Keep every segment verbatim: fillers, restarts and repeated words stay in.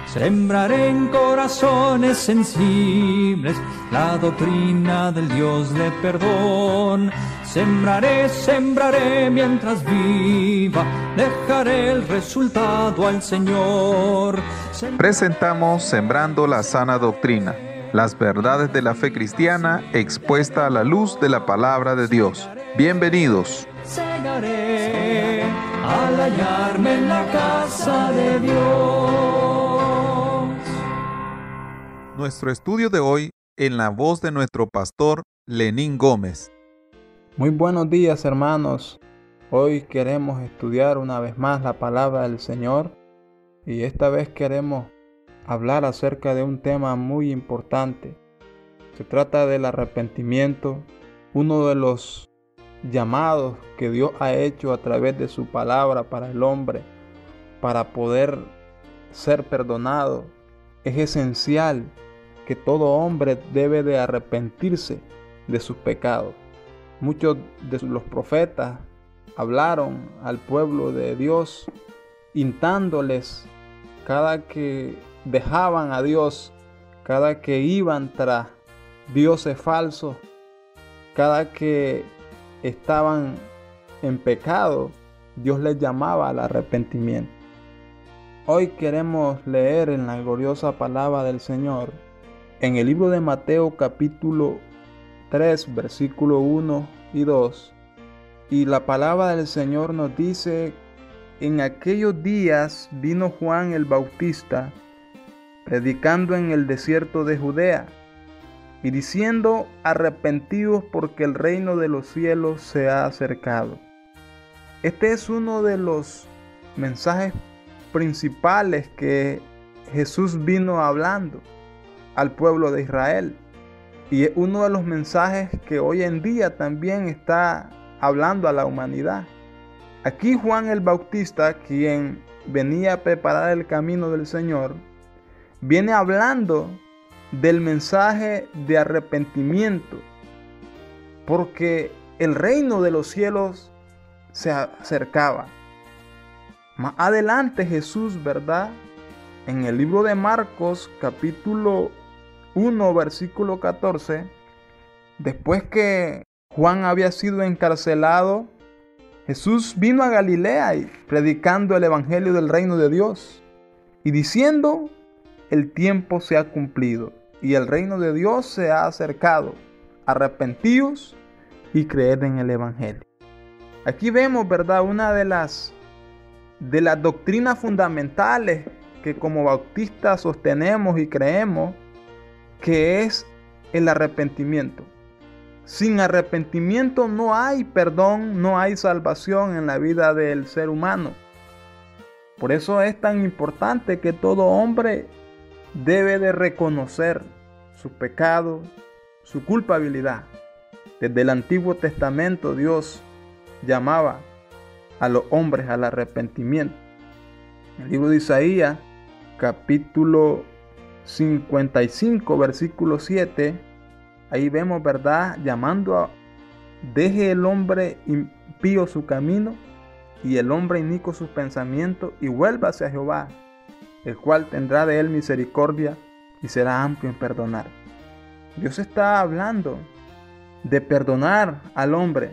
Sembraré en corazones sensibles la doctrina del Dios de perdón. Sembraré, sembraré mientras viva, dejaré el resultado al Señor. Sem- Presentamos Sembrando la Sana Doctrina, las verdades de la fe cristiana expuesta a la luz de la palabra de Dios. Bienvenidos. Segaré al hallarme en la casa de Dios. Nuestro estudio de hoy en la voz de nuestro pastor Lenín Gómez. Muy buenos días, hermanos. Hoy queremos estudiar una vez más la palabra del Señor y esta vez queremos hablar acerca de un tema muy importante. Se trata del arrepentimiento, uno de los llamados que Dios ha hecho a través de su palabra para el hombre, para poder ser perdonado. Es esencial que todo hombre debe de arrepentirse de sus pecados. Muchos de los profetas hablaron al pueblo de Dios, instándoles cada que dejaban a Dios, cada que iban tras dioses falsos, cada que estaban en pecado, Dios les llamaba al arrepentimiento. Hoy queremos leer en la gloriosa palabra del Señor, en el libro de Mateo capítulo tres, versículo uno y dos, y la palabra del Señor nos dice: en aquellos días vino Juan el Bautista, predicando en el desierto de Judea, y diciendo: arrepentidos porque el reino de los cielos se ha acercado. Este es uno de los mensajes principales que Jesús vino hablando al pueblo de Israel. Y es uno de los mensajes que hoy en día también está hablando a la humanidad. Aquí Juan el Bautista, quien venía a preparar el camino del Señor, viene hablando del mensaje de arrepentimiento, porque el reino de los cielos se acercaba. Más adelante Jesús, ¿verdad?, en el libro de Marcos capítulo uno, versículo catorce, después que Juan había sido encarcelado, Jesús vino a Galilea y predicando el evangelio del reino de Dios y diciendo: el tiempo se ha cumplido y el reino de Dios se ha acercado. Arrepentíos y creed en el evangelio. Aquí vemos, ¿verdad?, una de las de las doctrinas fundamentales que como bautistas sostenemos y creemos, que es el arrepentimiento. Sin arrepentimiento no hay perdón, no hay salvación en la vida del ser humano. Por eso es tan importante que todo hombre debe de reconocer su pecado, su culpabilidad. Desde el Antiguo Testamento Dios llamaba a los hombres al arrepentimiento. En el libro de Isaías, capítulo cincuenta y cinco, versículo siete, ahí vemos, ¿verdad?, llamando a: deje el hombre impío su camino y el hombre inicuo sus pensamientos y vuelva hacia Jehová, el cual tendrá de él misericordia y será amplio en perdonar. Dios está hablando de perdonar al hombre,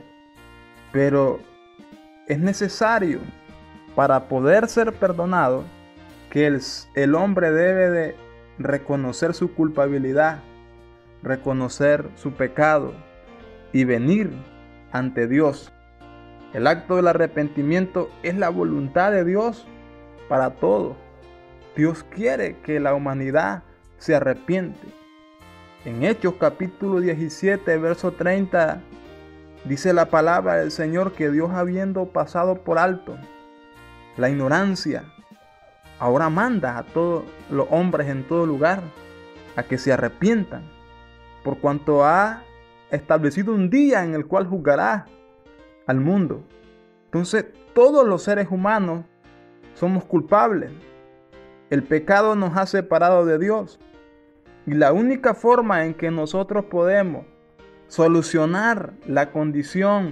pero es necesario, para poder ser perdonado, que el, el hombre debe de reconocer su culpabilidad, reconocer su pecado y venir ante Dios. El acto del arrepentimiento es la voluntad de Dios para todo. Dios quiere que la humanidad se arrepiente. En Hechos capítulo diecisiete, verso treinta, dice la palabra del Señor que Dios, habiendo pasado por alto la ignorancia, ahora manda a todos los hombres en todo lugar a que se arrepientan, por cuanto ha establecido un día en el cual juzgará al mundo. Entonces, todos los seres humanos somos culpables. El pecado nos ha separado de Dios. Y la única forma en que nosotros podemos solucionar la condición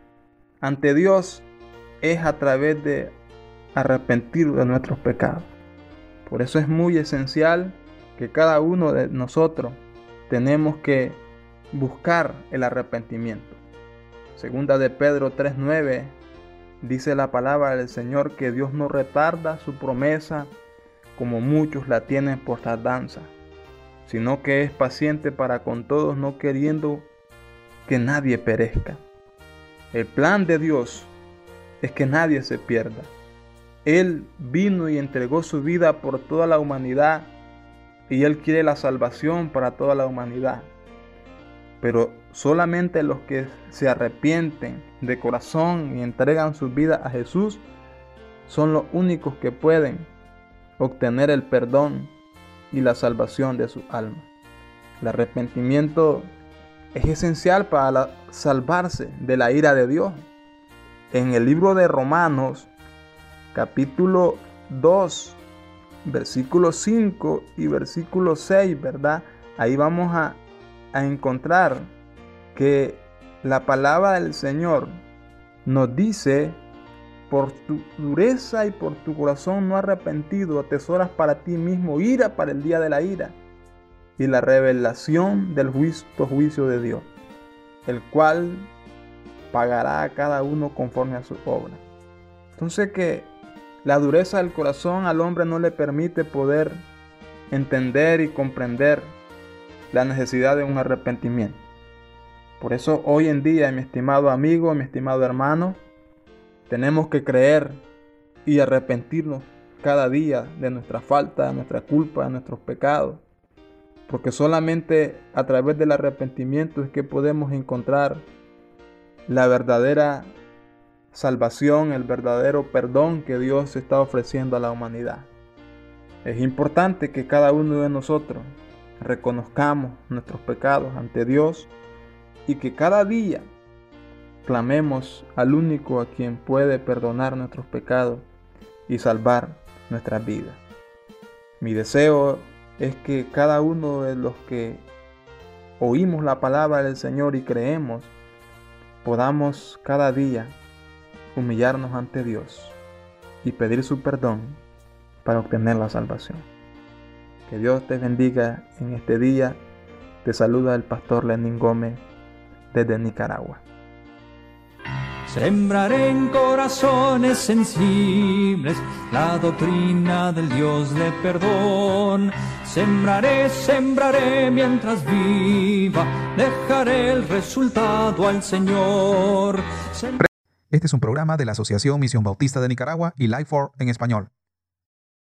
ante Dios es a través de arrepentir de nuestros pecados. Por eso es muy esencial que cada uno de nosotros tenemos que buscar el arrepentimiento. Segunda de Pedro tres nueve dice la palabra del Señor que Dios no retarda su promesa como muchos la tienen por tardanza, sino que es paciente para con todos, no queriendo que nadie perezca. El plan de Dios es que nadie se pierda. Él vino y entregó su vida por toda la humanidad y Él quiere la salvación para toda la humanidad. Pero solamente los que se arrepienten de corazón y entregan su vida a Jesús son los únicos que pueden obtener el perdón y la salvación de su alma. El arrepentimiento es esencial para la, salvarse de la ira de Dios. En el libro de Romanos, capítulo dos, versículo cinco y versículo seis, ¿verdad? Ahí vamos a, a encontrar que la palabra del Señor nos dice: por tu dureza y por tu corazón no arrepentido, atesoras para ti mismo ira para el día de la ira y la revelación del justo juicio de Dios, el cual pagará a cada uno conforme a su obra. Entonces, que la dureza del corazón al hombre no le permite poder entender y comprender la necesidad de un arrepentimiento. Por eso hoy en día, mi estimado amigo, mi estimado hermano, tenemos que creer y arrepentirnos cada día de nuestra falta, de nuestra culpa, de nuestros pecados. Porque solamente a través del arrepentimiento es que podemos encontrar la verdadera salvación, el verdadero perdón que Dios está ofreciendo a la humanidad. Es importante que cada uno de nosotros reconozcamos nuestros pecados ante Dios y que cada día clamemos al único a quien puede perdonar nuestros pecados y salvar nuestras vidas. Mi deseo es que cada uno de los que oímos la palabra del Señor y creemos, podamos cada día humillarnos ante Dios y pedir su perdón para obtener la salvación. Que Dios te bendiga en este día. Te saluda el pastor Lenín Gómez desde Nicaragua. Sembraré en corazones sensibles la doctrina del Dios de perdón. Sembraré, sembraré mientras viva, dejaré el resultado al Señor. Sem- Este es un programa de la Asociación Misión Bautista de Nicaragua y Life for en español.